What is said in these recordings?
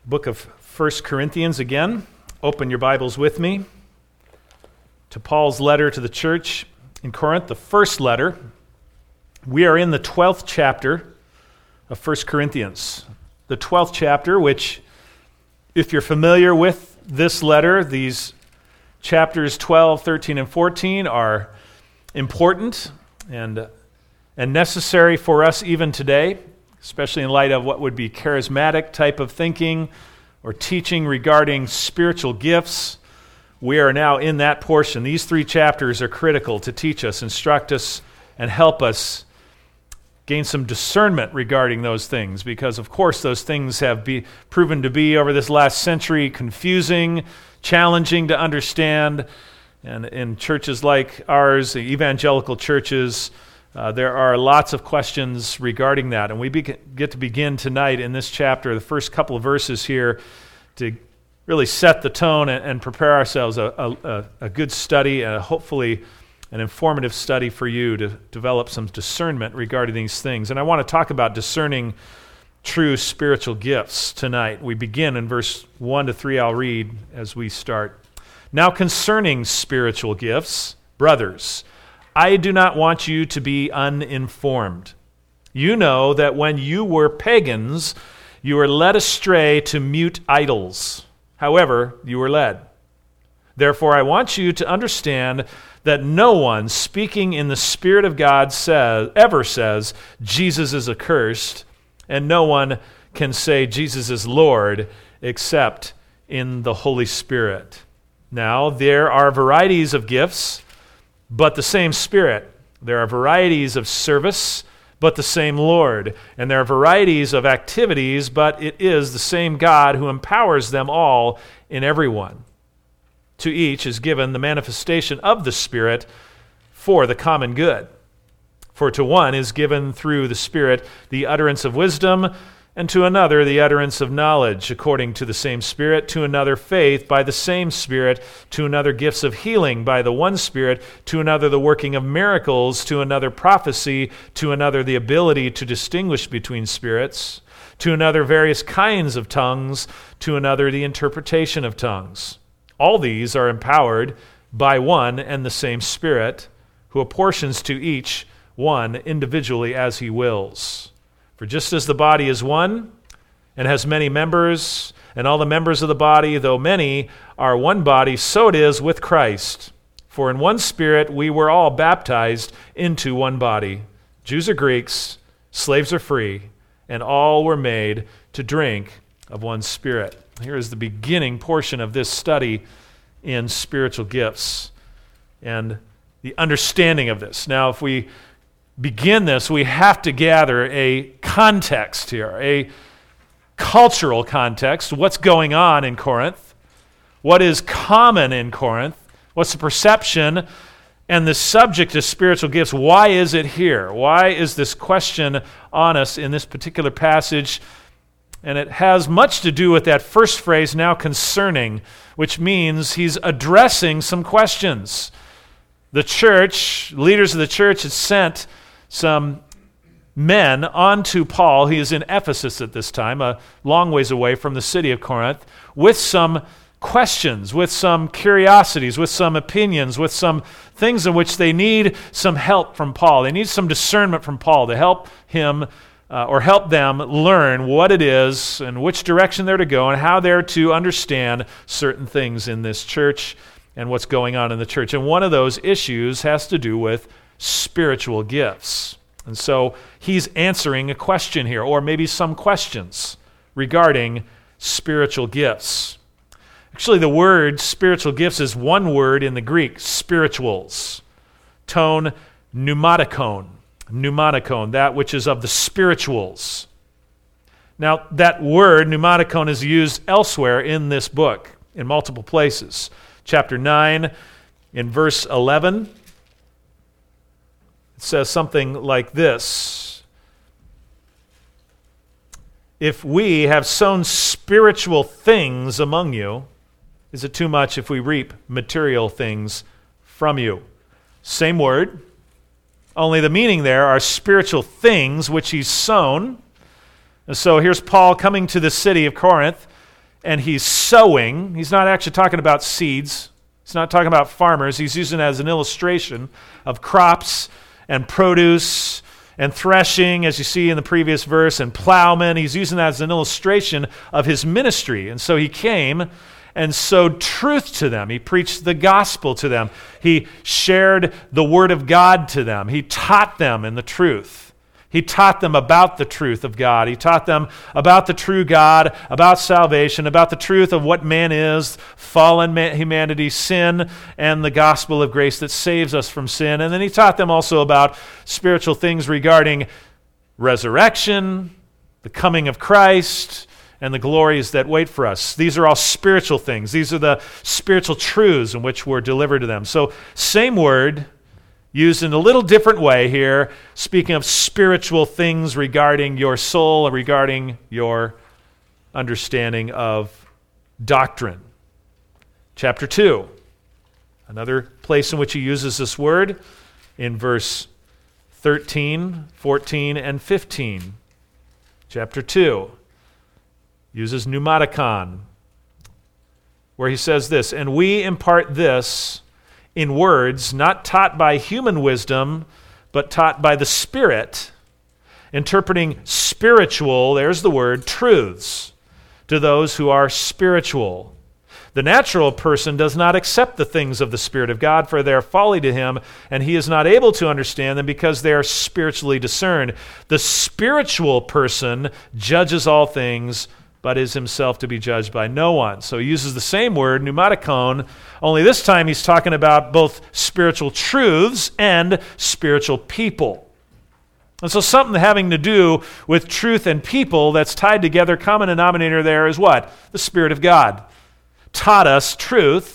book of 1 Corinthians again. Open your Bibles with me to Paul's letter to the church in Corinth, the first letter. We are in the 12th chapter of 1 Corinthians. The 12th chapter, which, if you're familiar with this letter, these chapters 12, 13, and 14 are important and necessary for us even today, especially in light of what would be charismatic type of thinking or teaching regarding spiritual gifts. We are now in that portion. These three chapters are critical to teach us, instruct us, and help us gain some discernment regarding those things, because of course those things have proven to be over this last century confusing, challenging to understand, and in churches like ours, the evangelical churches, there are lots of questions regarding that, and we get to begin tonight in this chapter, the first couple of verses here, to really set the tone and prepare ourselves a good study, hopefully an informative study for you to develop some discernment regarding these things. And I want to talk about discerning true spiritual gifts tonight. We begin in verse 1 to 3. I'll read as we start. Now concerning spiritual gifts, brothers, I do not want you to be uninformed. You know that when you were pagans, you were led astray to mute idols. However, you were led. Therefore, I want you to understand that no one speaking in the Spirit of God ever says Jesus is accursed, and no one can say Jesus is Lord except in the Holy Spirit. Now, there are varieties of gifts, but the same Spirit. There are varieties of service, but the same Lord. And there are varieties of activities, but it is the same God who empowers them all in everyone. To each is given the manifestation of the Spirit for the common good. For to one is given through the Spirit the utterance of wisdom, and to another the utterance of knowledge, according to the same Spirit, to another faith by the same Spirit, to another gifts of healing by the one Spirit, to another the working of miracles, to another prophecy, to another the ability to distinguish between spirits, to another various kinds of tongues, to another the interpretation of tongues. All these are empowered by one and the same Spirit, who apportions to each one individually as he wills. For just as the body is one and has many members, and all the members of the body, though many, are one body, so it is with Christ. For in one Spirit we were all baptized into one body. Jews or Greeks, slaves or free, and all were made to drink of one Spirit. Here is the beginning portion of this study in spiritual gifts and the understanding of this. Now, if we begin this, we have to gather a context here, a cultural context. What's going on in Corinth? What is common in Corinth? What's the perception and the subject of spiritual gifts? Why is it here? Why is this question on us in this particular passage? And it has much to do with that first phrase, now concerning, which means he's addressing some questions. The church, leaders of the church, had sent some men onto Paul. He is in Ephesus at this time, a long ways away from the city of Corinth, with some questions, with some curiosities, with some opinions, with some things in which they need some help from Paul. They need some discernment from Paul to help him or help them learn what it is and which direction they're to go and how they're to understand certain things in this church and what's going on in the church. And one of those issues has to do with spiritual gifts. And so he's answering a question here, or maybe some questions regarding spiritual gifts. Actually, the word spiritual gifts is one word in the Greek, spirituals. Tone pneumatikon. Pneumatikon, that which is of the spirituals. Now, that word, pneumatikon, is used elsewhere in this book, in multiple places. Chapter 9, in verse 11, it says something like this: if we have sown spiritual things among you, is it too much if we reap material things from you? Same word, only the meaning there are spiritual things which he's sown. And so here's Paul coming to the city of Corinth, and he's sowing. He's not actually talking about seeds. He's not talking about farmers. He's using it as an illustration of crops and produce and threshing, as you see in the previous verse, and plowmen. He's using that as an illustration of his ministry. And so he came and sowed truth to them. He preached the gospel to them. He shared the word of God to them. He taught them in the truth. He taught them about the truth of God. He taught them about the true God, about salvation, about the truth of what man is, fallen humanity, sin, and the gospel of grace that saves us from sin. And then he taught them also about spiritual things regarding resurrection, the coming of Christ, and the glories that wait for us. These are all spiritual things. These are the spiritual truths in which were delivered to them. So, same word, used in a little different way here, speaking of spiritual things regarding your soul and regarding your understanding of doctrine. Chapter 2, another place in which he uses this word, in verse 13, 14, and 15. Chapter 2 uses pneumatikon, where he says this, "And we impart this in words not taught by human wisdom, but taught by the Spirit, interpreting spiritual," there's the word, "truths to those who are spiritual. The natural person does not accept the things of the Spirit of God, for they are folly to him, and he is not able to understand them because they are spiritually discerned. The spiritual person judges all things, but is himself to be judged by no one." So he uses the same word, pneumatikon, only this time he's talking about both spiritual truths and spiritual people. And so something having to do with truth and people that's tied together, common denominator there is what? The Spirit of God taught us truth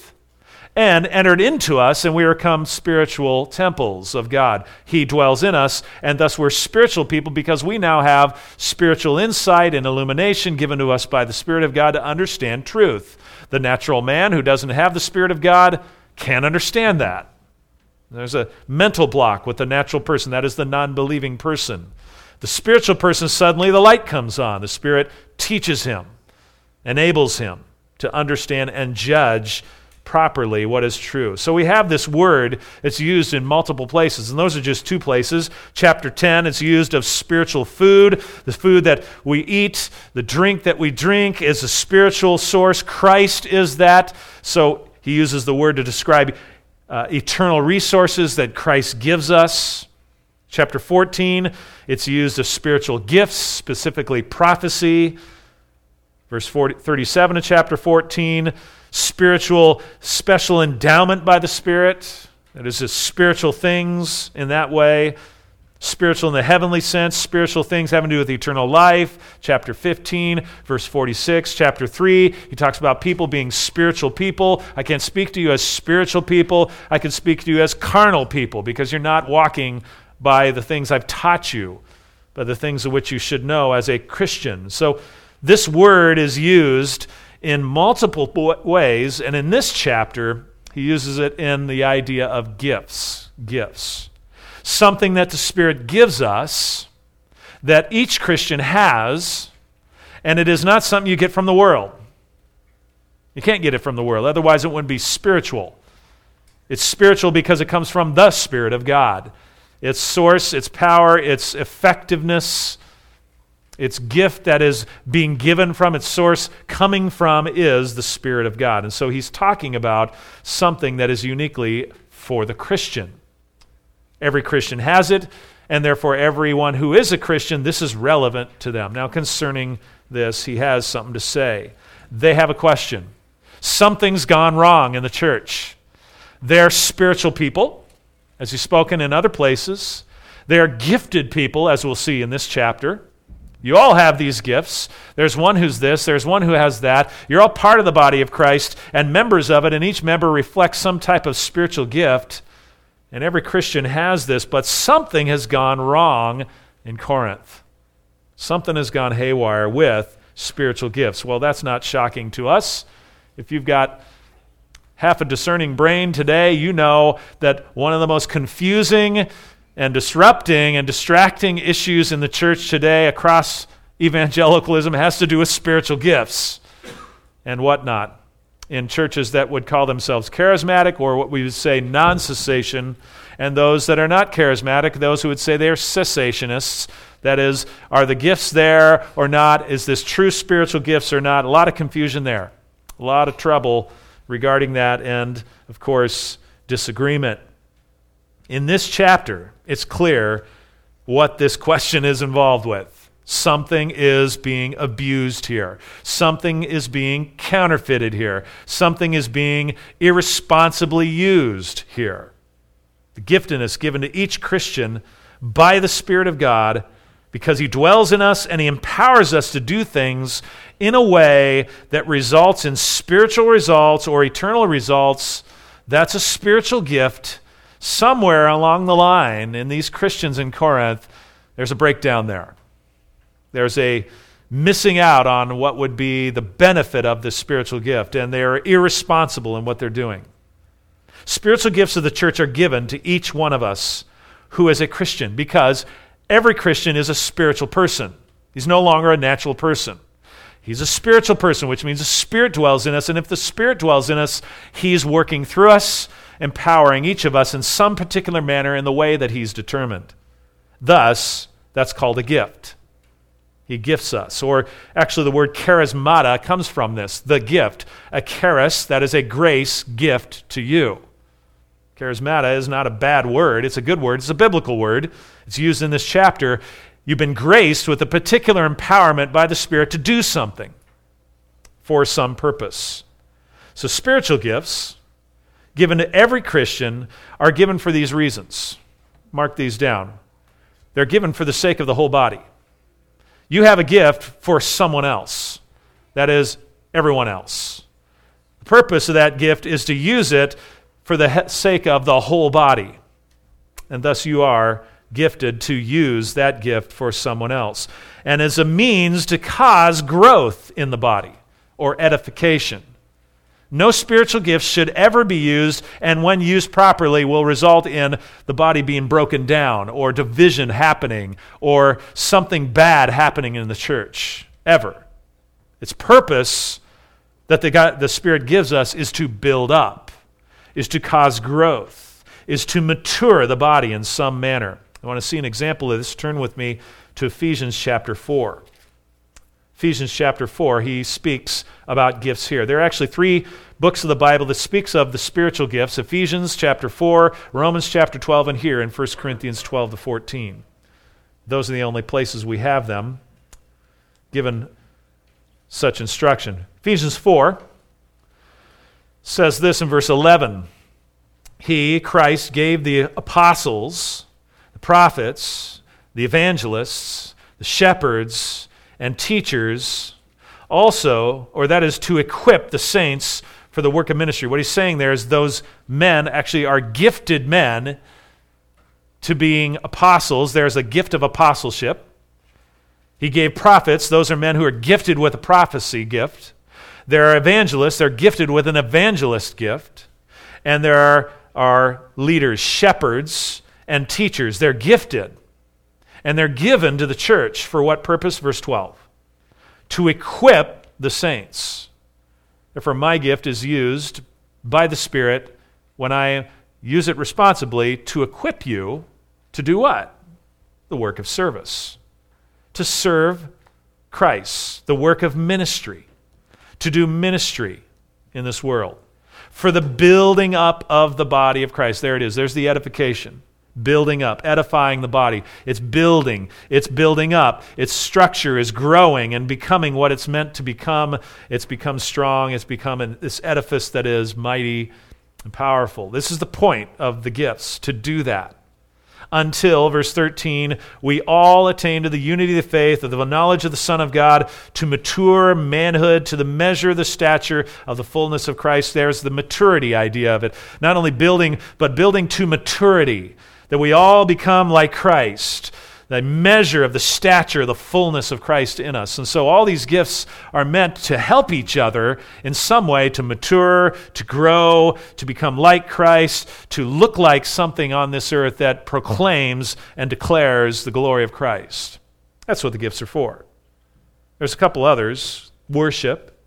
and entered into us, and we become spiritual temples of God. He dwells in us, and thus we're spiritual people because we now have spiritual insight and illumination given to us by the Spirit of God to understand truth. The natural man who doesn't have the Spirit of God can't understand that. There's a mental block with the natural person. That is the non-believing person. The spiritual person, suddenly the light comes on. The Spirit teaches him, enables him to understand and judge properly what is true. So we have this word that's used in multiple places, and those are just two places. Chapter 10, it's used of spiritual food. The food that we eat, the drink that we drink is a spiritual source. Christ is that. So he uses the word to describe eternal resources that Christ gives us. Chapter 14, it's used of spiritual gifts, specifically prophecy. Verse 37 of chapter 14, spiritual special endowment by the Spirit. That is just spiritual things in that way. Spiritual in the heavenly sense, spiritual things having to do with eternal life. Chapter 15, verse 46. Chapter 3, he talks about people being spiritual people. I can't speak to you as spiritual people. I can speak to you as carnal people because you're not walking by the things I've taught you, by the things of which you should know as a Christian. So this word is used in multiple ways, and in this chapter, he uses it in the idea of gifts. Gifts. Something that the Spirit gives us, that each Christian has, and it is not something you get from the world. You can't get it from the world, otherwise it wouldn't be spiritual. It's spiritual because it comes from the Spirit of God. Its source, its power, its effectiveness, its gift that is being given from its source, coming from, is the Spirit of God. And so he's talking about something that is uniquely for the Christian. Every Christian has it, and therefore everyone who is a Christian, this is relevant to them. Now concerning this, he has something to say. They have a question. Something's gone wrong in the church. They're spiritual people, as he's spoken in other places. They're gifted people, as we'll see in this chapter. You all have these gifts. There's one who's this, there's one who has that. You're all part of the body of Christ and members of it, and each member reflects some type of spiritual gift. And every Christian has this, but something has gone wrong in Corinth. Something has gone haywire with spiritual gifts. Well, that's not shocking to us. If you've got half a discerning brain today, you know that one of the most confusing and disrupting and distracting issues in the church today across evangelicalism has to do with spiritual gifts. and whatnot in churches that would call themselves charismatic, or what we would say non-cessation, and those that are not charismatic, those who would say they are cessationists. That is, are the gifts there or not? Is this true spiritual gifts or not? A lot of confusion there. A lot of trouble regarding that, and, of course, disagreement. In this chapter, it's clear what this question is involved with. Something is being abused here. Something is being counterfeited here. Something is being irresponsibly used here. The giftedness given to each Christian by the Spirit of God, because He dwells in us and He empowers us to do things in a way that results in spiritual results or eternal results. That's a spiritual gift. Somewhere along the line in these Christians in Corinth, there's a breakdown there. There's a missing out on what would be the benefit of this spiritual gift, and they're irresponsible in what they're doing. Spiritual gifts of the church are given to each one of us who is a Christian, because every Christian is a spiritual person. He's no longer a natural person. He's a spiritual person, which means the Spirit dwells in us, and if the Spirit dwells in us, He's working through us, empowering each of us in some particular manner in the way that He's determined. Thus, that's called a gift. He gifts us. Or actually the word charismata comes from this, the gift. A charis, that is a grace gift to you. Charismata is not a bad word. It's a good word. It's a biblical word. It's used in this chapter. You've been graced with a particular empowerment by the Spirit to do something for some purpose. So spiritual gifts given to every Christian are given for these reasons. Mark these down. They're given for the sake of the whole body. You have a gift for someone else. That is, everyone else. The purpose of that gift is to use it for the sake of the whole body. And thus you are gifted to use that gift for someone else. And as a means to cause growth in the body or edification. No spiritual gifts should ever be used, and when used properly will result in the body being broken down or division happening or something bad happening in the church, ever. Its purpose that the Spirit gives us is to build up, is to cause growth, is to mature the body in some manner. I want to see an example of this. Turn with me to Ephesians chapter 4. Ephesians chapter 4, he speaks about gifts here. There are actually 3 books of the Bible that speaks of the spiritual gifts. Ephesians chapter 4, Romans chapter 12, and here in 1 Corinthians 12 to 14. Those are the only places we have them given such instruction. Ephesians 4 says this in verse 11. He, Christ, gave the apostles, the prophets, the evangelists, the shepherds, and teachers also, or that is to equip the saints for the work of ministry. What he's saying there is those men actually are gifted men to being apostles. There's a gift of apostleship. He gave prophets. Those are men who are gifted with a prophecy gift. There are evangelists. They're gifted with an evangelist gift. And there are leaders, shepherds, and teachers. They're gifted. And they're given to the church for what purpose? Verse 12. To equip the saints. Therefore, my gift is used by the Spirit when I use it responsibly to equip you to do what? The work of service. To serve Christ. The work of ministry. To do ministry in this world. For the building up of the body of Christ. There it is. There's the edification. Building up, edifying the body. It's building up. Its structure is growing and becoming what it's meant to become. It's become strong. It's become this edifice that is mighty and powerful. This is the point of the gifts, to do that. Until, verse 13, we all attain to the unity of the faith, of the knowledge of the Son of God, to mature manhood, to the measure of the stature of the fullness of Christ. There's the maturity idea of it. Not only building, but building to maturity. That we all become like Christ, the measure of the stature, the fullness of Christ in us. And so all these gifts are meant to help each other in some way to mature, to grow, to become like Christ, to look like something on this earth that proclaims and declares the glory of Christ. That's what the gifts are for. There's a couple others. Worship,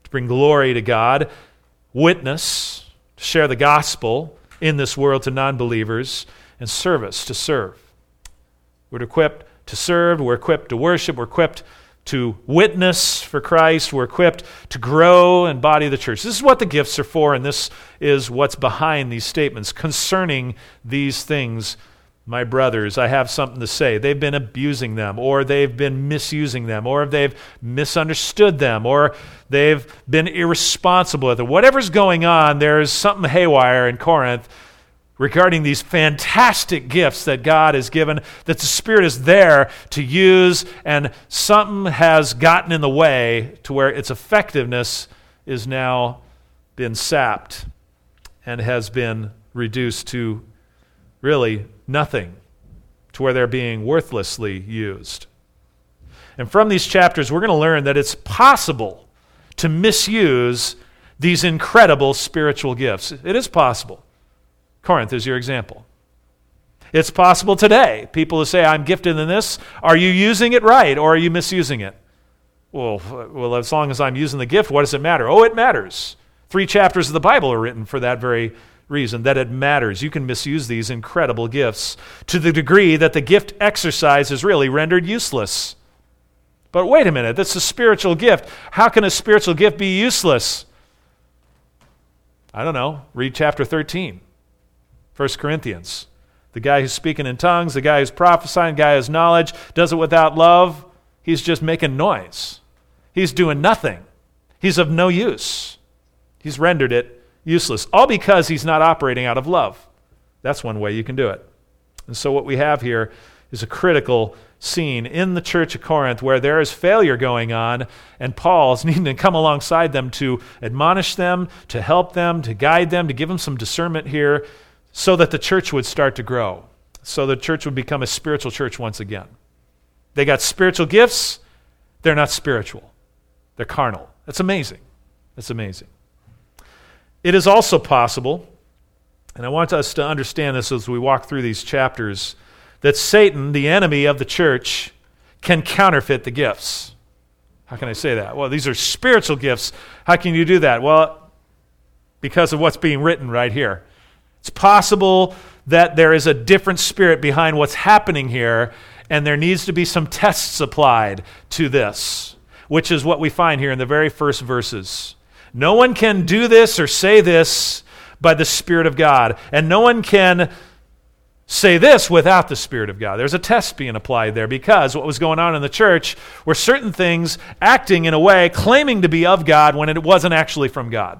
to bring glory to God, witness, to share the gospel in this world to non-believers, and service, to serve. We're equipped to serve, we're equipped to worship, we're equipped to witness for Christ, we're equipped to grow and body the church. This is what the gifts are for, and this is what's behind these statements. Concerning these things, my brothers, I have something to say. They've been abusing them, or they've been misusing them, or they've misunderstood them, or they've been irresponsible with it. Whatever's going on, there's something haywire in Corinth regarding these fantastic gifts that God has given, that the Spirit is there to use, and something has gotten in the way to where its effectiveness is now been sapped and has been reduced to really nothing, to where they're being worthlessly used. And from these chapters, we're going to learn that it's possible to misuse these incredible spiritual gifts. It is possible. Corinth is your example. It's possible today. People who say, I'm gifted in this, are you using it right, or are you misusing it? Well, as long as I'm using the gift, what does it matter? Oh, it matters. 3 chapters of the Bible are written for that very reason, that it matters. You can misuse these incredible gifts to the degree that the gift exercise is really rendered useless. But wait a minute, that's a spiritual gift. How can a spiritual gift be useless? I don't know. Read chapter 13. 1 Corinthians. The guy who's speaking in tongues, the guy who's prophesying, the guy who has knowledge, does it without love. He's just making noise. He's doing nothing. He's of no use. He's rendered it useless. All because he's not operating out of love. That's one way you can do it. And so what we have here is a critical scene in the church of Corinth where there is failure going on, and Paul is needing to come alongside them to admonish them, to help them, to guide them, to give them some discernment here, so that the church would start to grow, so the church would become a spiritual church once again. They got spiritual gifts, they're not spiritual. They're carnal. That's amazing. That's amazing. It is also possible, and I want us to understand this as we walk through these chapters, that Satan, the enemy of the church, can counterfeit the gifts. How can I say that? Well, these are spiritual gifts. How can you do that? Well, because of what's being written right here. It's possible that there is a different spirit behind what's happening here, and there needs to be some tests applied to this, which is what we find here in the very first verses. No one can do this or say this by the Spirit of God, and no one can say this without the Spirit of God. There's a test being applied there, because what was going on in the church were certain things acting in a way, claiming to be of God when it wasn't actually from God.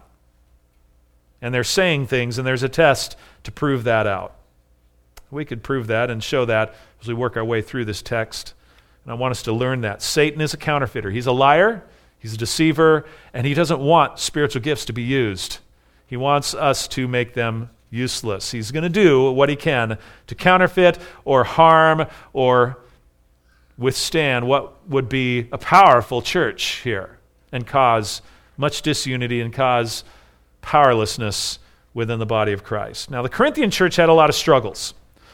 And they're saying things, and there's a test to prove that out. We could prove that and show that as we work our way through this text. And I want us to learn that. Satan is a counterfeiter. He's a liar, he's a deceiver, and he doesn't want spiritual gifts to be used. He wants us to make them useless. He's going to do what he can to counterfeit or harm or withstand what would be a powerful church here and cause much disunity and cause powerlessness within the body of Christ. Now, the Corinthian church had a lot of struggles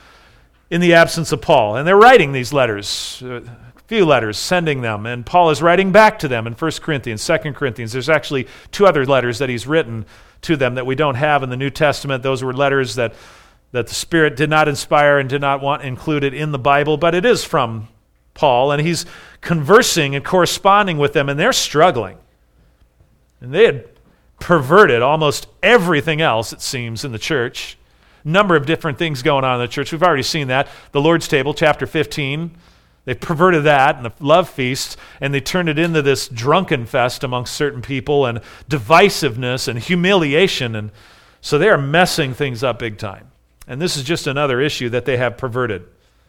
in the absence of Paul, and they're writing these letters, a few letters, sending them, and Paul is writing back to them in 1 Corinthians, 2 Corinthians. There's actually 2 other letters that he's written to them that we don't have in the New Testament. Those were letters that the Spirit did not inspire and did not want included in the Bible, but it is from Paul, and he's conversing and corresponding with them, and they're struggling. And they had perverted almost everything else, it seems, in the church. Number of different things going on in the church. We've already seen that. The Lord's table, chapter 15, they perverted that, and the love feast, and they turned it into this drunken fest amongst certain people, and divisiveness and humiliation, and so they are messing things up big time. And this is just another issue that they have perverted.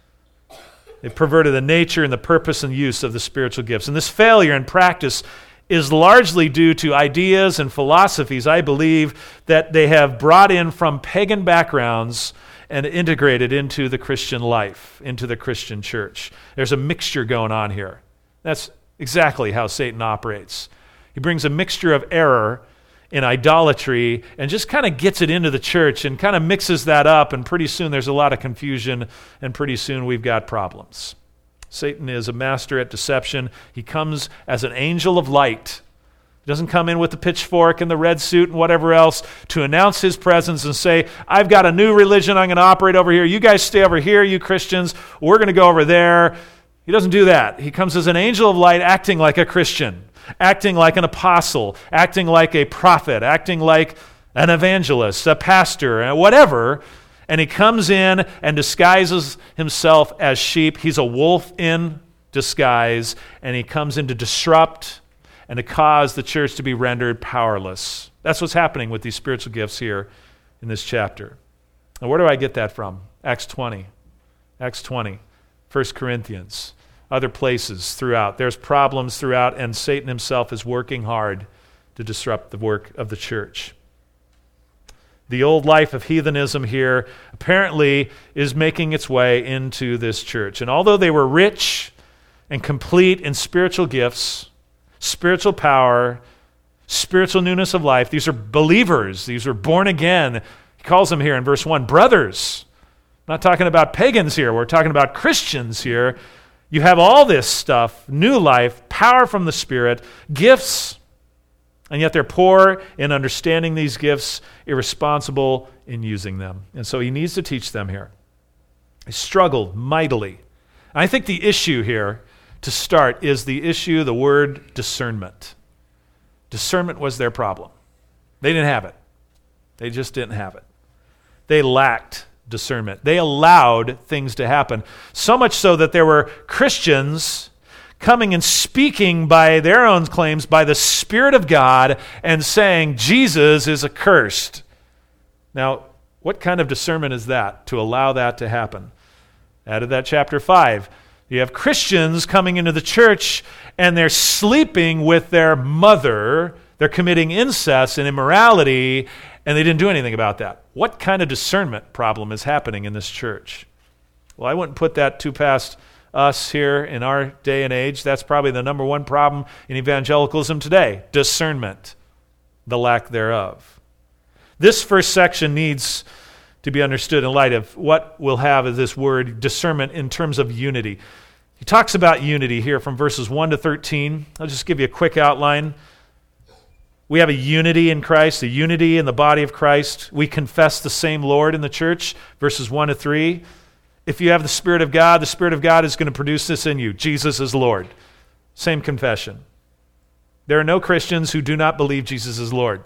They perverted the nature and the purpose and use of the spiritual gifts. And this failure in practice is largely due to ideas and philosophies, I believe, that they have brought in from pagan backgrounds and integrated into the Christian life, into the Christian church. There's a mixture going on here. That's exactly how Satan operates. He brings a mixture of error in idolatry and just kind of gets it into the church and kind of mixes that up, and pretty soon there's a lot of confusion, and pretty soon we've got problems. Satan is a master at deception. He comes as an angel of light He doesn't come in with the pitchfork and the red suit and whatever else to announce his presence and say, I've got a new religion I'm going to operate over here. You guys stay over here, you Christians. We're going to go over there. He doesn't do that. He comes as an angel of light acting like a Christian, acting like an apostle, acting like a prophet, acting like an evangelist, a pastor, whatever. And he comes in and disguises himself as sheep. He's a wolf in disguise, and he comes in to disrupt and to cause the church to be rendered powerless. That's what's happening with these spiritual gifts here in this chapter. And where do I get that from? Acts 20. Acts 20. 1 Corinthians. Other places throughout. There's problems throughout, and Satan himself is working hard to disrupt the work of the church. The old life of heathenism here apparently is making its way into this church. And although they were rich and complete in spiritual gifts, spiritual power, spiritual newness of life. These are believers. These are born again. He calls them here in verse 1, brothers. I'm not talking about pagans here. We're talking about Christians here. You have all this stuff, new life, power from the Spirit, gifts, and yet they're poor in understanding these gifts, irresponsible in using them. And so he needs to teach them here. He struggled mightily. I think the issue here to start is the word discernment. Discernment was their problem. They didn't have it. They just didn't have it. They lacked discernment. They allowed things to happen, so much so that there were Christians coming and speaking by their own claims by the Spirit of God and saying Jesus is accursed. Now, what kind of discernment is that to allow that to happen? Added that chapter 5. You have Christians coming into the church and they're sleeping with their mother. They're committing incest and immorality, and they didn't do anything about that. What kind of discernment problem is happening in this church? Well, I wouldn't put that too past us here in our day and age. That's probably the number one problem in evangelicalism today, discernment, the lack thereof. This first section needs to be understood in light of what we'll have as this word discernment in terms of unity. He talks about unity here from verses 1 to 13. I'll just give you a quick outline. We have a unity in Christ, a unity in the body of Christ. We confess the same Lord in the church, verses 1 to 3. If you have the Spirit of God is going to produce this in you. Jesus is Lord. Same confession. There are no Christians who do not believe Jesus is Lord.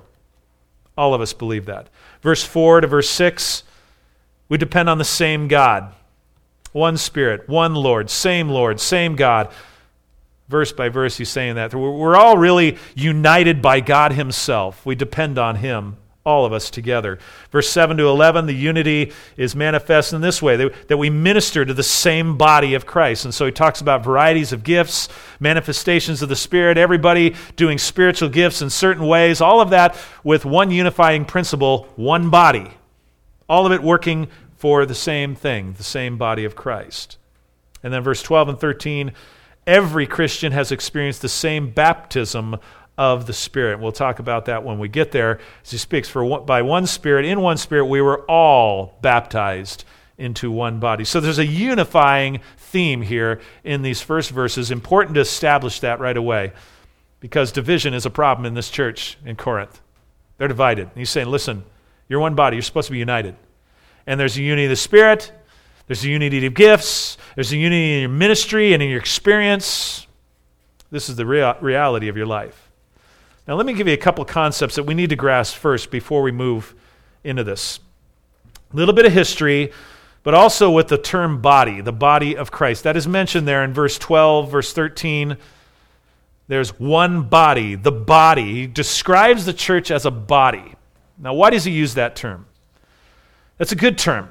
All of us believe that. Verse 4 to verse 6, we depend on the same God. One Spirit, one Lord, same God. Verse by verse, he's saying that. We're all really united by God himself. We depend on him, all of us together. Verse 7 to 11, the unity is manifest in this way, that we minister to the same body of Christ. And so he talks about varieties of gifts, manifestations of the Spirit, everybody doing spiritual gifts in certain ways, all of that with one unifying principle, one body. All of it working for the same thing, the same body of Christ. And then verse 12 and 13, every Christian has experienced the same baptism of the Spirit. We'll talk about that when we get there. As he speaks, by one Spirit, in one Spirit, we were all baptized into one body. So there's a unifying theme here in these first verses. Important to establish that right away, because division is a problem in this church in Corinth. They're divided. And he's saying, listen, you're one body. You're supposed to be united. And there's a unity of the Spirit. There's a unity of gifts. There's a unity in your ministry and in your experience. This is the reality of your life. Now, let me give you a couple concepts that we need to grasp first before we move into this. A little bit of history, but also with the term body, the body of Christ. That is mentioned there in verse 12, verse 13. There's one body, the body. He describes the church as a body. Now, why does he use that term? That's a good term.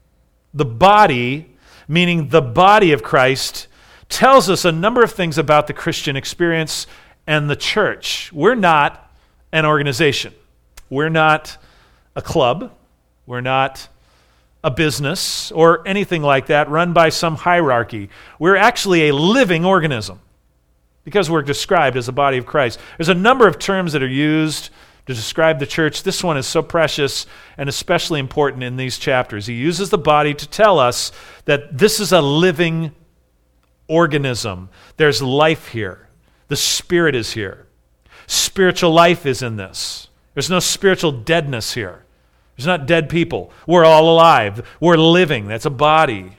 The body, meaning the body of Christ, tells us a number of things about the Christian experience and the church. We're not an organization. We're not a club. We're not a business or anything like that run by some hierarchy. We're actually a living organism because we're described as a body of Christ. There's a number of terms that are used to describe the church. This one is so precious and especially important in these chapters. He uses the body to tell us that this is a living organism. There's life here. The Spirit is here. spiritual life is in this. There's no spiritual deadness here. There's not dead people. We're all alive. We're living. That's a body.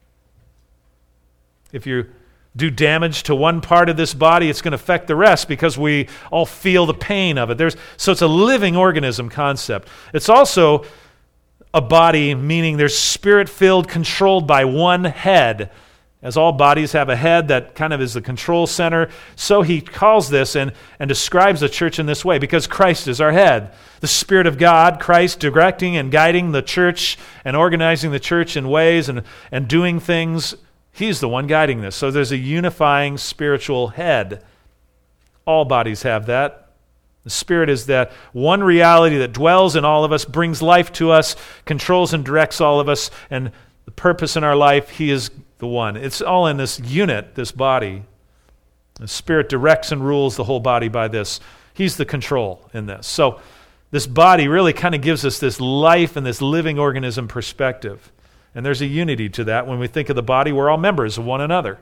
If you do damage to one part of this body, it's going to affect the rest because we all feel the pain of it. So it's a living organism concept. It's also a body, meaning there's spirit-filled, controlled by one head. As all bodies have a head that kind of is the control center, so he calls this and describes the church in this way, because Christ is our head. The Spirit of God, Christ, directing and guiding the church and organizing the church in ways and doing things. He's the one guiding this. So there's a unifying spiritual head. All bodies have that. The Spirit is that one reality that dwells in all of us, brings life to us, controls and directs all of us, and the purpose in our life, He is the one. It's all in this unit, this body. The Spirit directs and rules the whole body by this. He's the control in this. So this body really kind of gives us this life and this living organism perspective. And there's a unity to that. When we think of the body, we're all members of one another.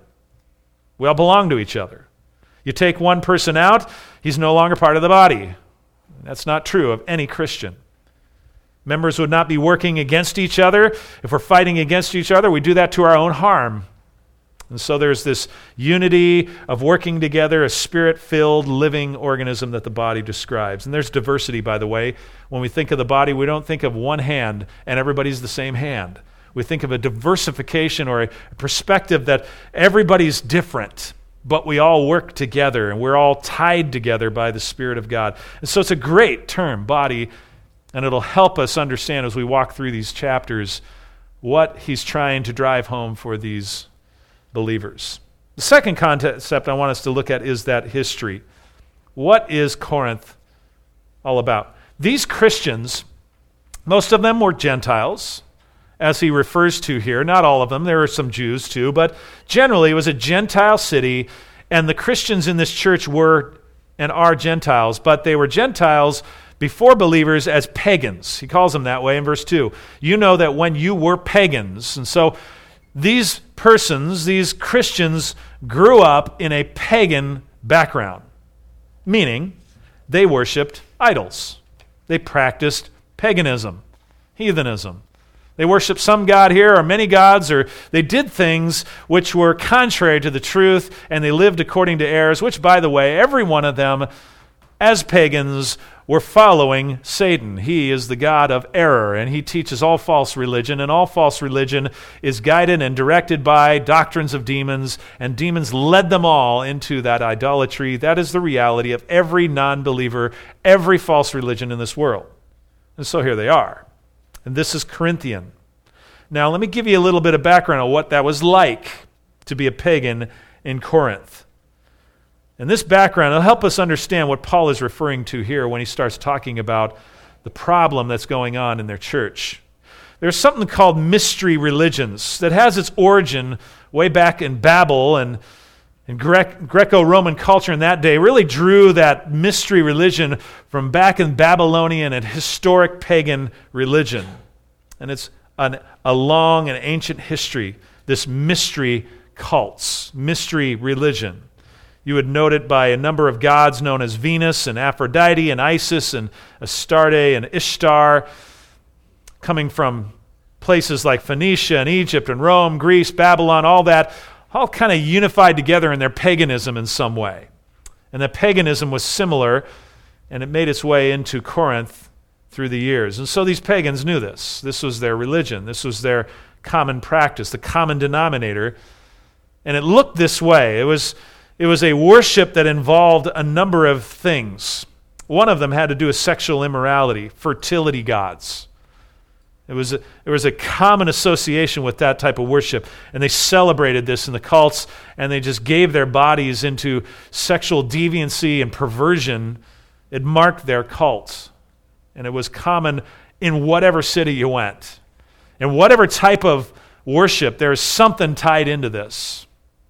We all belong to each other. You take one person out, he's no longer part of the body. That's not true of any Christian. Members would not be working against each other. If we're fighting against each other, we do that to our own harm. And so there's this unity of working together, a spirit-filled living organism that the body describes. And there's diversity, by the way. When we think of the body, we don't think of one hand and everybody's the same hand. We think of a diversification or a perspective that everybody's different, but we all work together and we're all tied together by the Spirit of God. And so it's a great term, body, and it'll help us understand as we walk through these chapters what he's trying to drive home for these believers. The second concept I want us to look at is that history. What is Corinth all about? These Christians, most of them were Gentiles, as he refers to here. Not all of them. There were some Jews too, but generally it was a Gentile city, and the Christians in this church were and are Gentiles, but they were Gentiles before believers as pagans. He calls them that way in verse 2. You know that when you were pagans. And so these persons, these Christians, grew up in a pagan background, meaning they worshipped idols. They practiced paganism, heathenism. They worshiped some god here or many gods, or they did things which were contrary to the truth, and they lived according to errors, which, by the way, every one of them, as pagans, were following Satan. He is the god of error, and he teaches all false religion, and all false religion is guided and directed by doctrines of demons, and demons led them all into that idolatry. That is the reality of every non-believer, every false religion in this world. And so here they are. And this is Corinthian. Now, let me give you a little bit of background on what that was like to be a pagan in Corinth. And this background will help us understand what Paul is referring to here when he starts talking about the problem that's going on in their church. There's something called mystery religions that has its origin way back in Babel, and Greco-Roman culture in that day really drew that mystery religion from back in Babylonian and historic pagan religion. And it's a long and ancient history, this mystery cults, mystery religion. You would note it by a number of gods known as Venus and Aphrodite and Isis and Astarte and Ishtar, coming from places like Phoenicia and Egypt and Rome, Greece, Babylon, all that, all kind of unified together in their paganism in some way. And that paganism was similar, and it made its way into Corinth through the years. And so these pagans knew this. This was their religion. This was their common practice, the common denominator. And it looked this way. It was a worship that involved a number of things. One of them had to do with sexual immorality, fertility gods. It was a common association with that type of worship, and they celebrated this in the cults, and they just gave their bodies into sexual deviancy and perversion. It marked their cults, and it was common in whatever city you went. In whatever type of worship, there is something tied into this.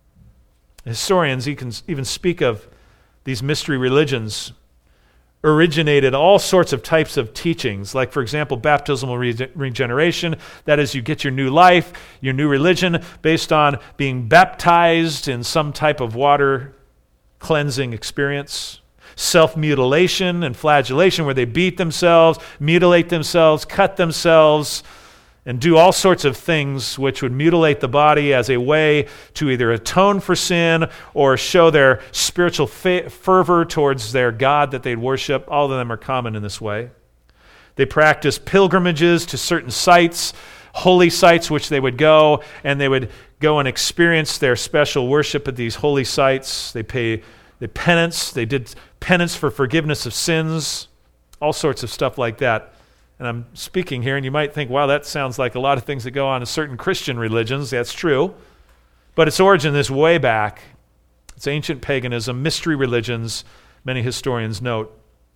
Historians even speak of these mystery religions originated all sorts of types of teachings, like, for example, baptismal regeneration. That is, you get your new life, your new religion, based on being baptized in some type of water cleansing experience. self-mutilation and flagellation, where they beat themselves, mutilate themselves, cut themselves, and do all sorts of things which would mutilate the body as a way to either atone for sin or show their spiritual fervor towards their God that they'd worship. All of them are common in this way. They practice pilgrimages to certain sites, holy sites, which they would go, and they would go and experience their special worship at these holy sites. They penance. They did penance for forgiveness of sins, all sorts of stuff like that. And I'm speaking here, and you might think, wow, that sounds like a lot of things that go on in certain Christian religions. That's true. But its origin is way back. It's ancient paganism, mystery religions, many historians note.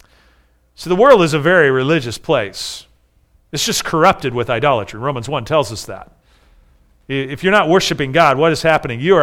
So the world is a very religious place. It's just corrupted with idolatry. Romans 1 tells us that. If you're not worshiping God, what is happening? You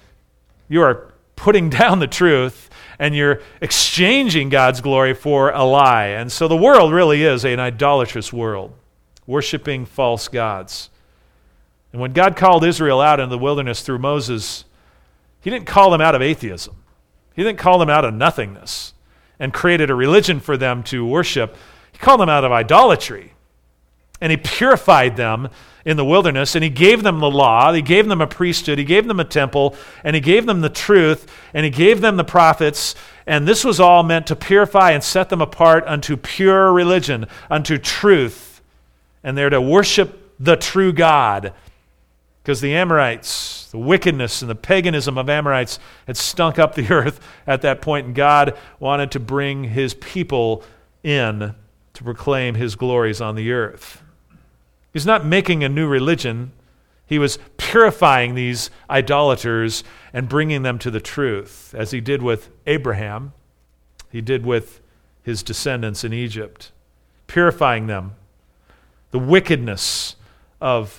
are putting down the truth, and you're exchanging God's glory for a lie. And so the world really is an idolatrous world, worshiping false gods. And when God called Israel out into the wilderness through Moses, he didn't call them out of atheism. He didn't call them out of nothingness and created a religion for them to worship. He called them out of idolatry. And he purified them in the wilderness, and he gave them the law, he gave them a priesthood, he gave them a temple, and he gave them the truth, and he gave them the prophets, and this was all meant to purify and set them apart unto pure religion, unto truth, and they're to worship the true God, because the Amorites, the wickedness and the paganism of Amorites had stunk up the earth at that point, and God wanted to bring his people in to proclaim his glories on the earth. He's not making a new religion. He was purifying these idolaters and bringing them to the truth, as he did with Abraham. He did with his descendants in Egypt, purifying them. The wickedness of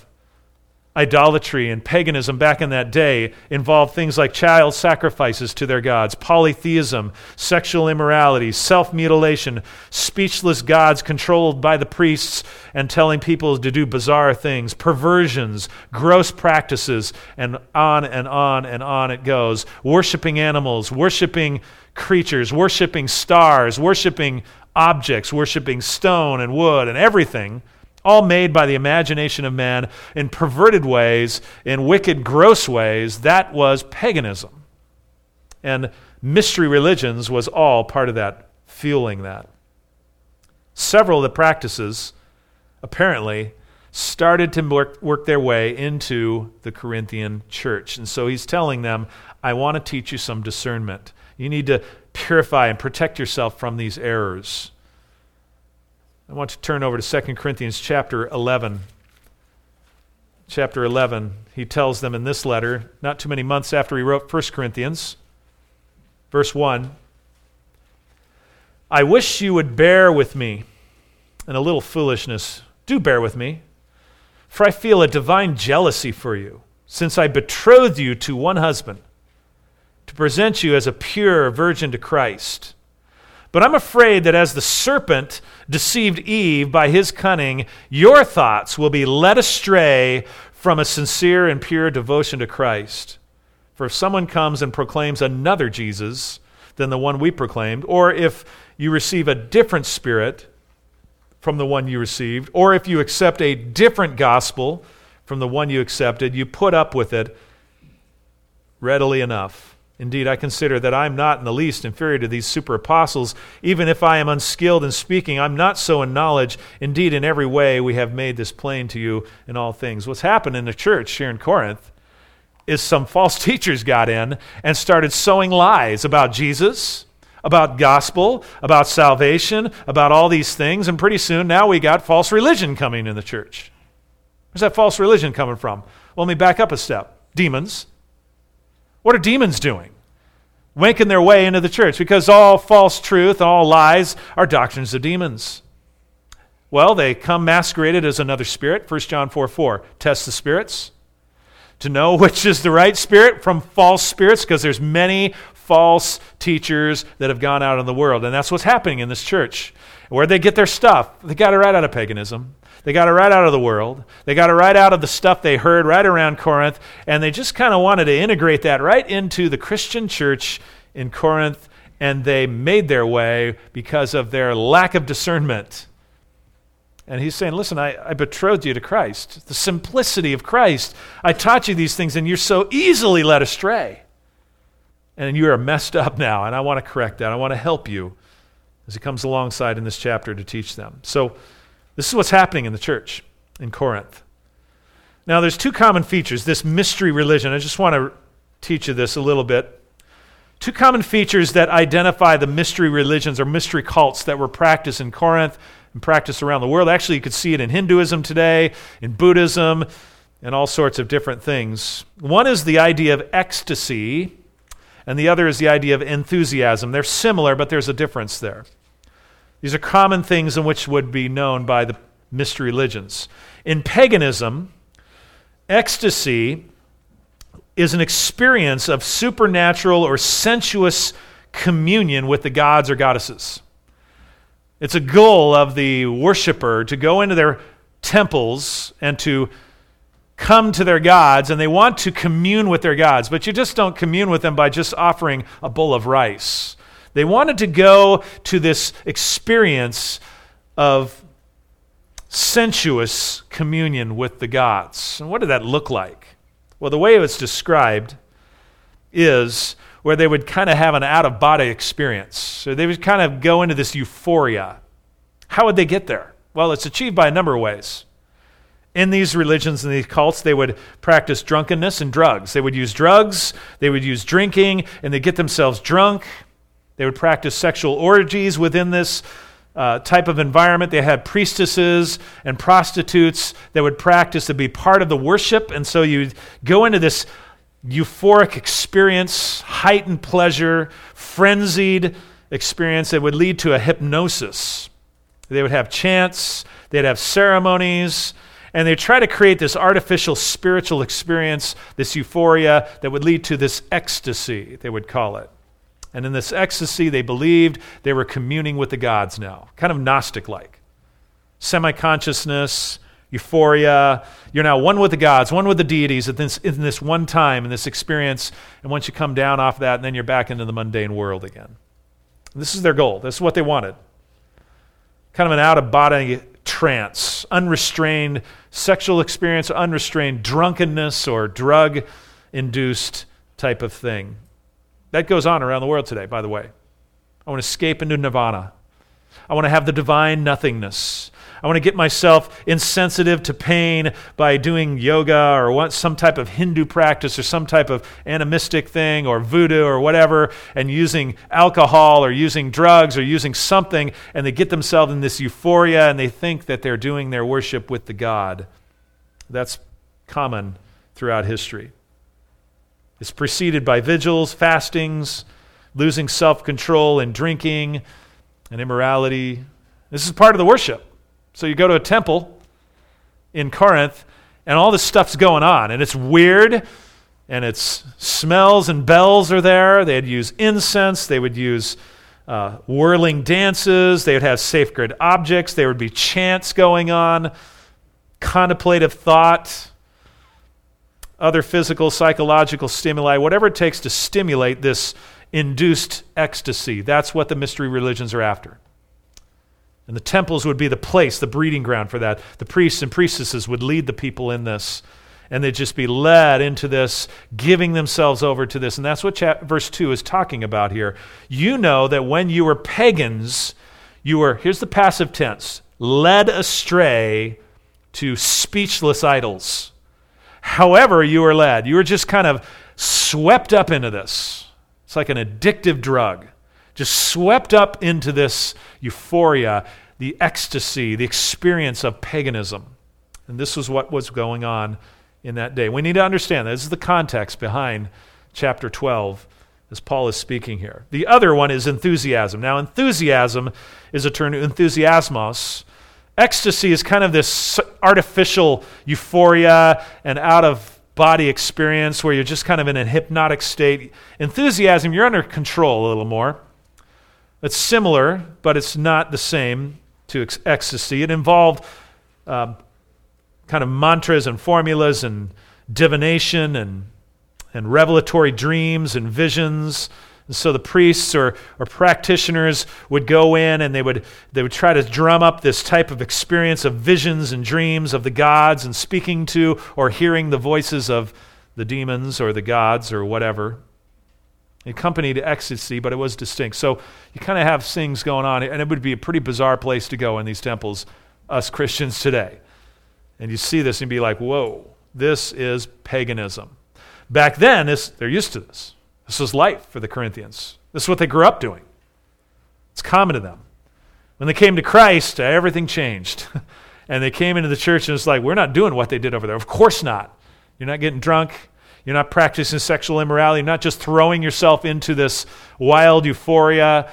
idolatry and paganism back in that day involved things like child sacrifices to their gods, polytheism, sexual immorality, self-mutilation, speechless gods controlled by the priests and telling people to do bizarre things, perversions, gross practices, and on and on and on it goes. Worshipping animals, worshipping creatures, worshipping stars, worshipping objects, worshipping stone and wood and everything, all made by the imagination of man in perverted ways, in wicked, gross ways. That was paganism. And mystery religions was all part of that, fueling that. Several of the practices, apparently, started to work their way into the Corinthian church. And so he's telling them, I want to teach you some discernment. You need to purify and protect yourself from these errors. I want to turn over to 2 Corinthians chapter 11. Chapter 11, he tells them in this letter, not too many months after he wrote 1 Corinthians, verse 1, I wish you would bear with me, and a little foolishness. Do bear with me, for I feel a divine jealousy for you, since I betrothed you to one husband, to present you as a pure virgin to Christ. But I'm afraid that as the serpent deceived Eve by his cunning, your thoughts will be led astray from a sincere and pure devotion to Christ. For if someone comes and proclaims another Jesus than the one we proclaimed, or if you receive a different spirit from the one you received, or if you accept a different gospel from the one you accepted, you put up with it readily enough. Indeed, I consider that I'm not in the least inferior to these super apostles. Even if I am unskilled in speaking, I'm not so in knowledge. Indeed, in every way we have made this plain to you in all things. What's happened in the church here in Corinth is some false teachers got in and started sowing lies about Jesus, about gospel, about salvation, about all these things, and pretty soon now we got false religion coming in the church. Where's that false religion coming from? Well, let me back up a step. Demons. What are demons doing? Making their way into the church, because all false truth and all lies are doctrines of demons. Well, they come masqueraded as another spirit. 1 John 4:4, test the spirits to know which is the right spirit from false spirits, because there's many false teachers that have gone out in the world, and that's what's happening in this church. Where'd they get their stuff? They got it right out of paganism. They got it right out of the world. They got it right out of the stuff they heard right around Corinth, and they just kind of wanted to integrate that right into the Christian church in Corinth, and they made their way because of their lack of discernment. And he's saying, listen, I betrothed you to Christ. The simplicity of Christ. I taught you these things, and you're so easily led astray. And you are messed up now, and I want to correct that. I want to help you as he comes alongside in this chapter to teach them. So this is what's happening in the church in Corinth. Now, there's two common features. This mystery religion, I just want to teach you this a little bit. Two common features that identify the mystery religions or mystery cults that were practiced in Corinth and practiced around the world. Actually, you could see it in Hinduism today, in Buddhism, and all sorts of different things. One is the idea of ecstasy, and the other is the idea of enthusiasm. They're similar, but there's a difference there. These are common things in which would be known by the mystery religions. In paganism, ecstasy is an experience of supernatural or sensuous communion with the gods or goddesses. It's a goal of the worshiper to go into their temples and to come to their gods, and they want to commune with their gods, but you just don't commune with them by just offering a bowl of rice. They wanted to go to this experience of sensuous communion with the gods. And what did that look like? Well, the way it was described is where they would kind of have an out-of-body experience. So they would kind of go into this euphoria. How would they get there? Well, it's achieved by a number of ways. In these religions and these cults, they would practice drunkenness and drugs. They would use drugs, they would use drinking, and they'd get themselves drunk. They would practice sexual orgies within this type of environment. They had priestesses and prostitutes that would practice to be part of the worship, and so you'd go into this euphoric experience, heightened pleasure, frenzied experience that would lead to a hypnosis. They would have chants, they'd have ceremonies, and they try to create this artificial spiritual experience, this euphoria that would lead to this ecstasy, they would call it. And in this ecstasy, they believed they were communing with the gods now, kind of Gnostic-like. Semi-consciousness, euphoria. You're now one with the gods, one with the deities in this one time, in this experience. And once you come down off that, and then you're back into the mundane world again. And this is their goal. This is what they wanted. Kind of an out-of-body trance, unrestrained sexual experience, unrestrained drunkenness or drug-induced type of thing. That goes on around the world today, by the way. I want to escape into nirvana. I want to have the divine nothingness. I want to get myself insensitive to pain by doing yoga or some type of Hindu practice or some type of animistic thing or voodoo or whatever, and using alcohol or using drugs or using something, and they get themselves in this euphoria and they think that they're doing their worship with the God. That's common throughout history. It's preceded by vigils, fastings, losing self-control and drinking and immorality. This is part of the worship. So you go to a temple in Corinth, and all this stuff's going on, and it's weird, and it's smells and bells are there. They'd use incense. They would use whirling dances. They would have sacred objects. There would be chants going on, contemplative thought, other physical, psychological stimuli, whatever it takes to stimulate this induced ecstasy. That's what the mystery religions are after. And the temples would be the place, the breeding ground for that. The priests and priestesses would lead the people in this, and they'd just be led into this, giving themselves over to this. And that's what verse 2 is talking about here. You know that when you were pagans, you were, here's the passive tense, led astray to speechless idols. However you were led, you were just kind of swept up into this. It's like an addictive drug. Just swept up into this euphoria, the ecstasy, the experience of paganism. And this was what was going on in that day. We need to understand that this is the context behind chapter 12 as Paul is speaking here. The other one is enthusiasm. Now, enthusiasm is a term, enthusiasmos. Ecstasy is kind of this artificial euphoria and out-of-body experience where you're just kind of in a hypnotic state. Enthusiasm, you're under control a little more. It's similar, but it's not the same to ecstasy. It involved kind of mantras and formulas and divination and revelatory dreams and visions And so the priests or practitioners would go in and they would try to drum up this type of experience of visions and dreams of the gods and speaking to or hearing the voices of the demons or the gods or whatever. It accompanied ecstasy, but it was distinct. So you kind of have things going on, and it would be a pretty bizarre place to go in these temples, us Christians today. And you see this and be like, whoa, this is paganism. Back then, they're used to this. This was life for the Corinthians. This is what they grew up doing. It's common to them. When they came to Christ, everything changed. And they came into the church and it's like, we're not doing what they did over there. Of course not. You're not getting drunk. You're not practicing sexual immorality. You're not just throwing yourself into this wild euphoria.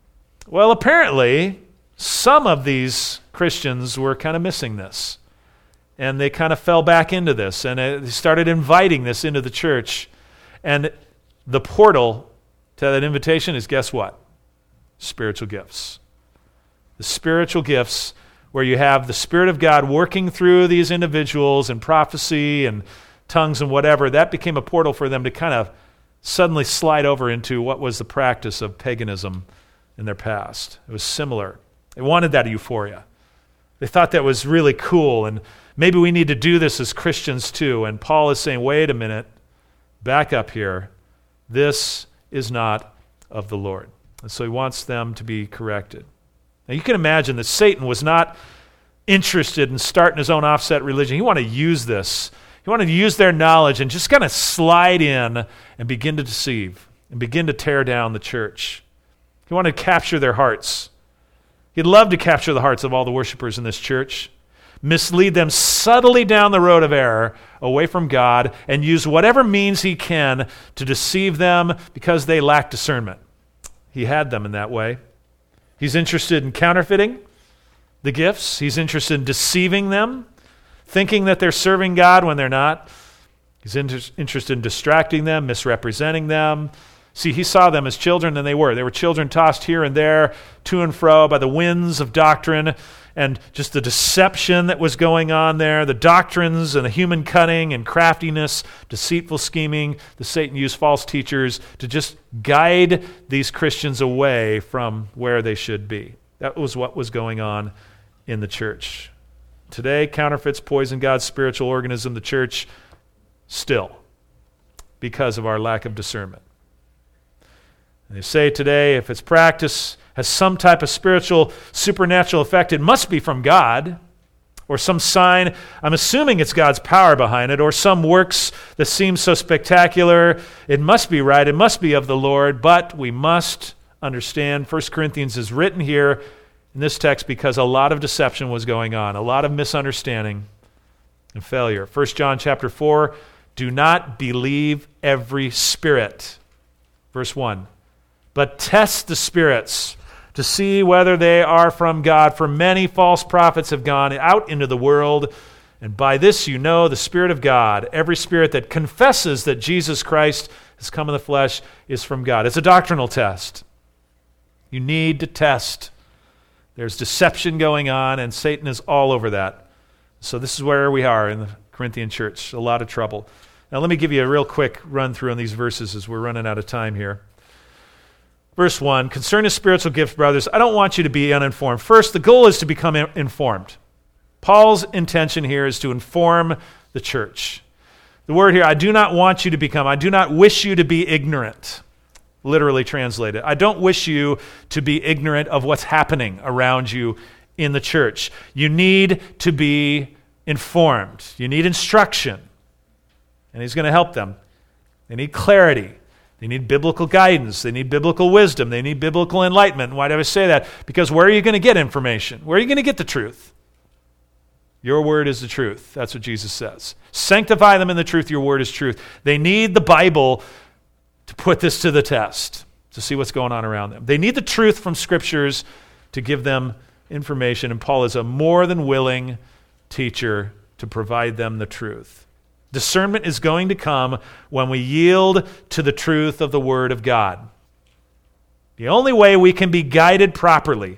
Well, apparently, some of these Christians were kind of missing this. And they kind of fell back into this. And they started inviting this into the church. And the portal to that invitation is, guess what? Spiritual gifts. The spiritual gifts where you have the Spirit of God working through these individuals and prophecy and tongues and whatever, that became a portal for them to kind of suddenly slide over into what was the practice of paganism in their past. It was similar. They wanted that euphoria. They thought that was really cool, and maybe we need to do this as Christians too. And Paul is saying, wait a minute, back up here. This is not of the Lord. And so he wants them to be corrected. Now you can imagine that Satan was not interested in starting his own offset religion. He wanted to use this. He wanted to use their knowledge and just kind of slide in and begin to deceive and begin to tear down the church. He wanted to capture their hearts. He'd love to capture the hearts of all the worshipers in this church, mislead them subtly down the road of error away from God, and use whatever means he can to deceive them because they lack discernment. He had them in that way. He's interested in counterfeiting the gifts. He's interested in deceiving them, thinking that they're serving God when they're not. He's interested in distracting them, misrepresenting them. See, he saw them as children, and they were. They were children tossed here and there, to and fro by the winds of doctrine and just the deception that was going on there, the doctrines and the human cunning and craftiness, deceitful scheming. The Satan used false teachers to just guide these Christians away from where they should be. That was what was going on in the church. Today, counterfeits poison God's spiritual organism, the church, still, because of our lack of discernment. And they say today, if its practice has some type of spiritual, supernatural effect, it must be from God, or some sign. I'm assuming it's God's power behind it, or some works that seem so spectacular. It must be right. It must be of the Lord, but we must understand 1 Corinthians is written here in this text because a lot of deception was going on, a lot of misunderstanding and failure. 1 John chapter 4, do not believe every spirit. Verse 1, but test the spirits to see whether they are from God. For many false prophets have gone out into the world, and by this you know the Spirit of God. Every spirit that confesses that Jesus Christ has come in the flesh is from God. It's a doctrinal test. You need to test. There's deception going on, and Satan is all over that. So this is where we are in the Corinthian church. A lot of trouble. Now let me give you a real quick run through on these verses as we're running out of time here. Verse 1, concerning spiritual gifts, brothers, I don't want you to be uninformed. First, the goal is to become informed. Paul's intention here is to inform the church. The word here, I do not want you to become, I do not wish you to be ignorant. Literally translated. I don't wish you to be ignorant of what's happening around you in the church. You need to be informed. You need instruction. And he's going to help them. They need clarity. They need biblical guidance. They need biblical wisdom. They need biblical enlightenment. And why do I say that? Because where are you going to get information? Where are you going to get the truth? Your word is the truth. That's what Jesus says. Sanctify them in the truth. Your word is truth. They need the Bible to put this to the test, to see what's going on around them. They need the truth from Scriptures to give them information. And Paul is a more than willing teacher to provide them the truth. Discernment is going to come when we yield to the truth of the Word of God. The only way we can be guided properly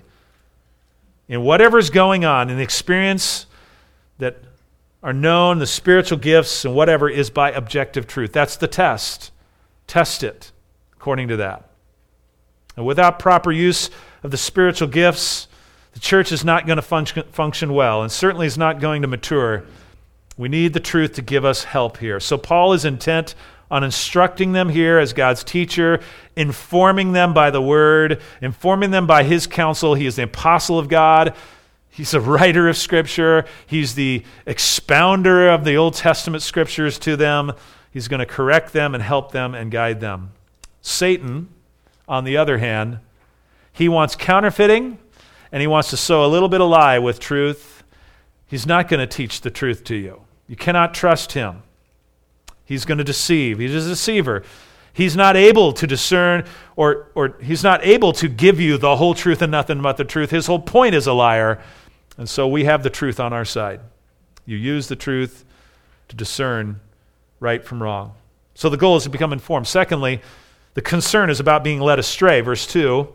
in whatever's going on, in the experience that are known, the spiritual gifts and whatever, is by objective truth. That's the test. Test it according to that. And without proper use of the spiritual gifts, the church is not going to function well, and certainly is not going to mature. We need the truth to give us help here. So Paul is intent on instructing them here as God's teacher, informing them by the word, informing them by his counsel. He is the apostle of God. He's a writer of Scripture. He's the expounder of the Old Testament Scriptures to them. He's going to correct them and help them and guide them. Satan, on the other hand, he wants counterfeiting, and he wants to sow a little bit of lie with truth. He's not going to teach the truth to you. You cannot trust him. He's going to deceive. He's a deceiver. He's not able to discern, or he's not able to give you the whole truth and nothing but the truth. His whole point is a liar. And so we have the truth on our side. You use the truth to discern right from wrong. So the goal is to become informed. Secondly, the concern is about being led astray. Verse 2,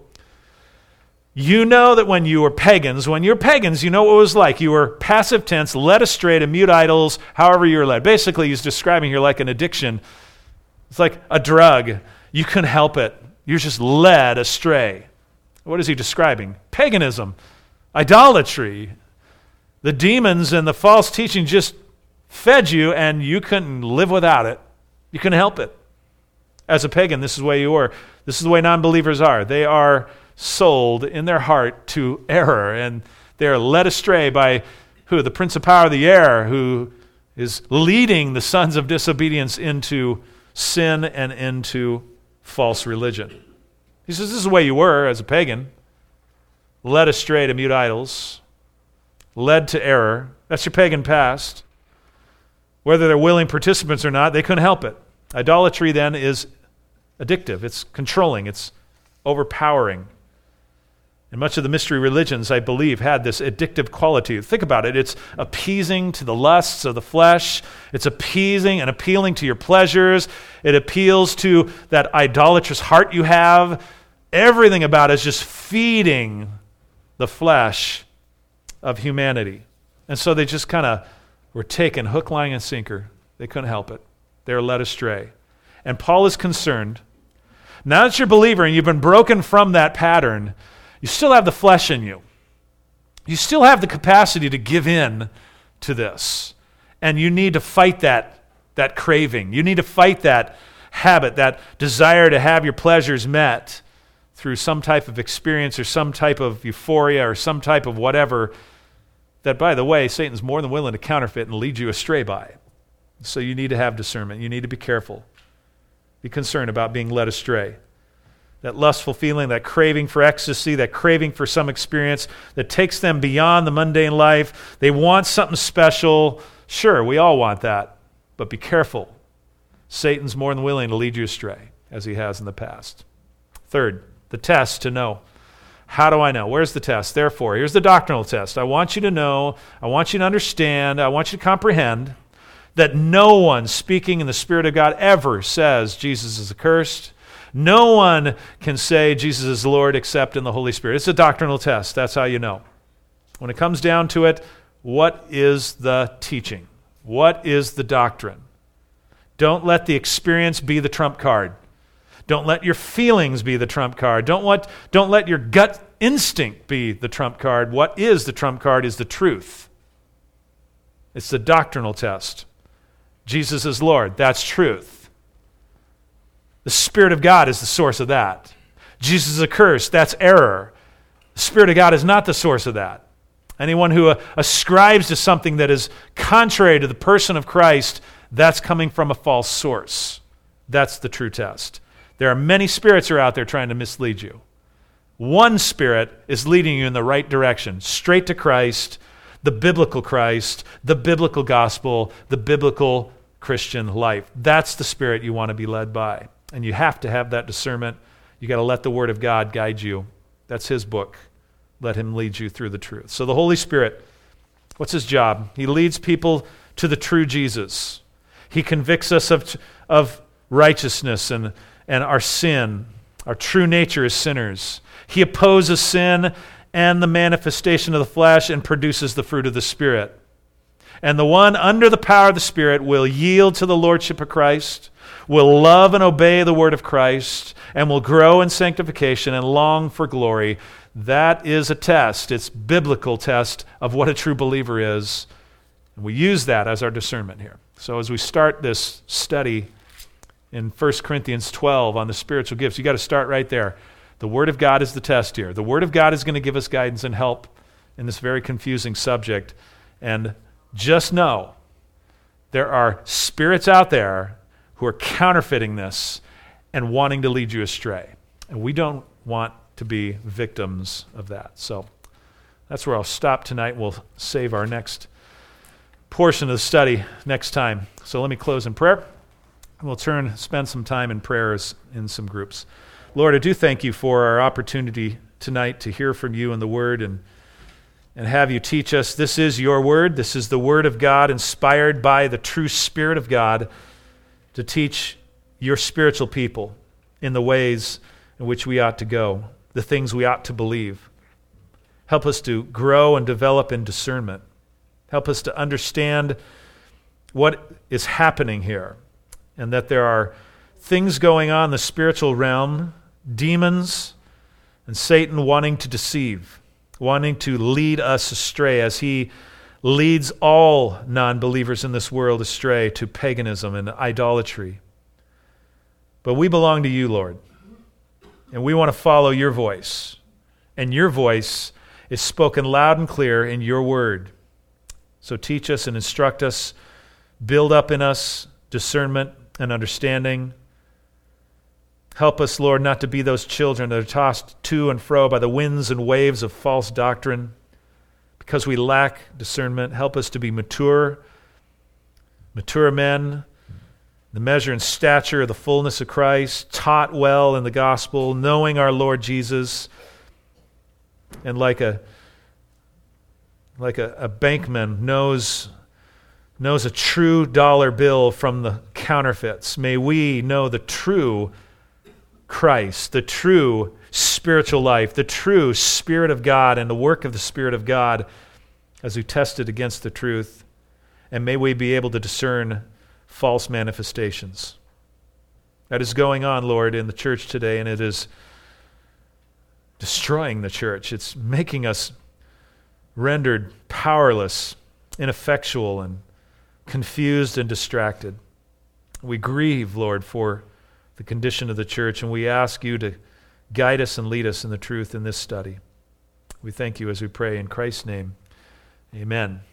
you know that when you were pagans, you know what it was like. You were passive tense, led astray to mute idols, however you were led. Basically, he's describing here like an addiction. It's like a drug. You couldn't help it. You're just led astray. What is he describing? Paganism, idolatry. The demons and the false teaching just fed you, and you couldn't live without it. You couldn't help it. As a pagan, this is the way you were. This is the way non-believers are. They are sold in their heart to error, and they are led astray by who? The prince of power of the air, who is leading the sons of disobedience into sin and into false religion. He says, this is the way you were as a pagan, led astray to mute idols, led to error. That's your pagan past. Whether they're willing participants or not, they couldn't help it. Idolatry then is addictive. It's controlling. It's overpowering. And much of the mystery religions, I believe, had this addictive quality. Think about it. It's appeasing to the lusts of the flesh. It's appeasing and appealing to your pleasures. It appeals to that idolatrous heart you have. Everything about it is just feeding the flesh of humanity. And so they just kind of were taken hook, line, and sinker. They couldn't help it. They were led astray. And Paul is concerned. Now that you're a believer and you've been broken from that pattern, you still have the flesh in you. You still have the capacity to give in to this. And you need to fight that craving. You need to fight that habit, that desire to have your pleasures met through some type of experience or some type of euphoria or some type of whatever that, by the way, Satan's more than willing to counterfeit and lead you astray by. So you need to have discernment. You need to be careful. Be concerned about being led astray. That lustful feeling, that craving for ecstasy, that craving for some experience that takes them beyond the mundane life. They want something special. Sure, we all want that. But be careful. Satan's more than willing to lead you astray, as he has in the past. Third, the test to know. How do I know? Where's the test? Therefore, here's the doctrinal test. I want you to know, I want you to understand, I want you to comprehend that no one speaking in the Spirit of God ever says Jesus is accursed. No one can say Jesus is Lord except in the Holy Spirit. It's a doctrinal test. That's how you know. When it comes down to it, what is the teaching? What is the doctrine? Don't let the experience be the trump card. Don't let your feelings be the trump card. Don't let your gut instinct be the trump card. What is the trump card is the truth. It's the doctrinal test. Jesus is Lord. That's truth. The Spirit of God is the source of that. Jesus is accursed. That's error. The Spirit of God is not the source of that. Anyone who ascribes to something that is contrary to the person of Christ, that's coming from a false source. That's the true test. There are many spirits are out there trying to mislead you. One spirit is leading you in the right direction, straight to Christ, the biblical gospel, the biblical Christian life. That's the spirit you want to be led by. And you have to have that discernment. You got to let the Word of God guide you. That's His book. Let Him lead you through the truth. So the Holy Spirit, what's His job? He leads people to the true Jesus. He convicts us of righteousness and our sin. Our true nature as sinners. He opposes sin and the manifestation of the flesh and produces the fruit of the Spirit. And the one under the power of the Spirit will yield to the Lordship of Christ, will love and obey the word of Christ and will grow in sanctification and long for glory. That is a test. It's a biblical test of what a true believer is. And we use that as our discernment here. So as we start this study in 1 Corinthians 12 on the spiritual gifts, you got to start right there. The Word of God is the test here. The Word of God is going to give us guidance and help in this very confusing subject. And just know there are spirits out there who are counterfeiting this and wanting to lead you astray. And we don't want to be victims of that. So that's where I'll stop tonight. We'll save our next portion of the study next time. So let me close in prayer. We'll spend some time in prayers in some groups. Lord, I do thank you for our opportunity tonight to hear from you in the Word and have you teach us. This is your Word. This is the Word of God, inspired by the true Spirit of God to teach your spiritual people in the ways in which we ought to go, the things we ought to believe. Help us to grow and develop in discernment. Help us to understand what is happening here and that there are things going on in the spiritual realm, demons and Satan wanting to deceive, wanting to lead us astray as he leads all non-believers in this world astray to paganism and idolatry. But we belong to you, Lord, and we want to follow your voice. And your voice is spoken loud and clear in your word. So teach us and instruct us, build up in us discernment and understanding. Help us, Lord, not to be those children that are tossed to and fro by the winds and waves of false doctrine. Because we lack discernment, help us to be mature men, the measure and stature of the fullness of Christ, taught well in the gospel, knowing our Lord Jesus, and like a bankman knows a true dollar bill from the counterfeits. May we know the true Christ, the true spiritual life, the true Spirit of God and the work of the Spirit of God as we test it against the truth. And may we be able to discern false manifestations. That is going on, Lord, in the church today, and it is destroying the church. It's making us rendered powerless, ineffectual, and confused and distracted. We grieve, Lord, for the condition of the church, and we ask you to guide us and lead us in the truth in this study. We thank you as we pray in Christ's name. Amen.